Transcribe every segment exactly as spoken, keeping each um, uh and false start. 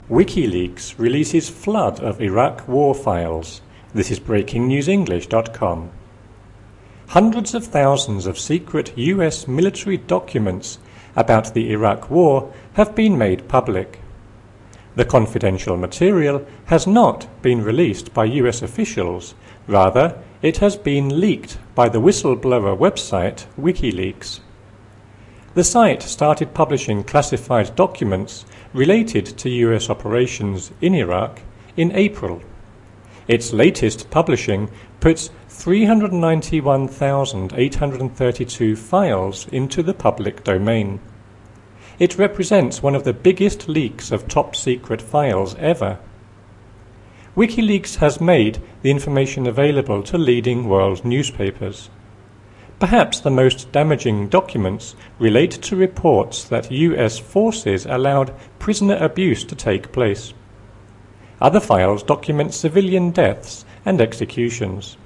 WikiLeaks releases flood of Iraq war files. This is breaking news english dot com. Hundreds of thousands of secret U S military documents about the Iraq war have been made public. The confidential material has not been released by U S officials, rather it has been leaked by the whistleblower website WikiLeaks. The site started publishing classified documents related to U S operations in Iraq in April. Its latest publishing puts three hundred ninety-one thousand eight hundred thirty-two files into the public domain. It represents one of the biggest leaks of top-secret files ever. WikiLeaks has made the information available to leading world newspapers. Perhaps the most damaging documents relate to reports that U S forces allowed prisoner abuse to take place. Other files document civilian deaths and executions.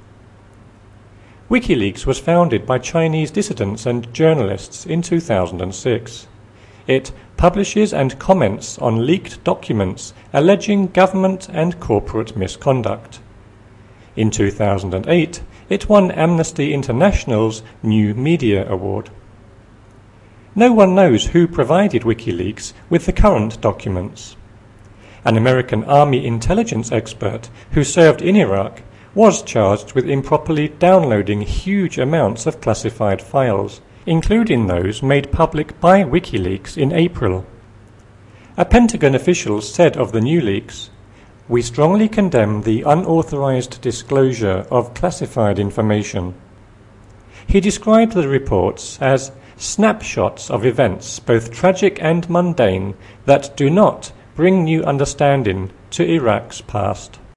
WikiLeaks was founded by Chinese dissidents and journalists in two thousand six. It publishes and comments on leaked documents alleging government and corporate misconduct. In two thousand eight, it won Amnesty International's New Media Award. No one knows who provided WikiLeaks with the current documents. An American Army intelligence expert who served in Iraq was charged with improperly downloading huge amounts of classified files, including those made public by WikiLeaks in April. A Pentagon official said of the new leaks, "We strongly condemn the unauthorized disclosure of classified information." He described the reports as snapshots of events, both tragic and mundane, that do not bring new understanding to Iraq's past.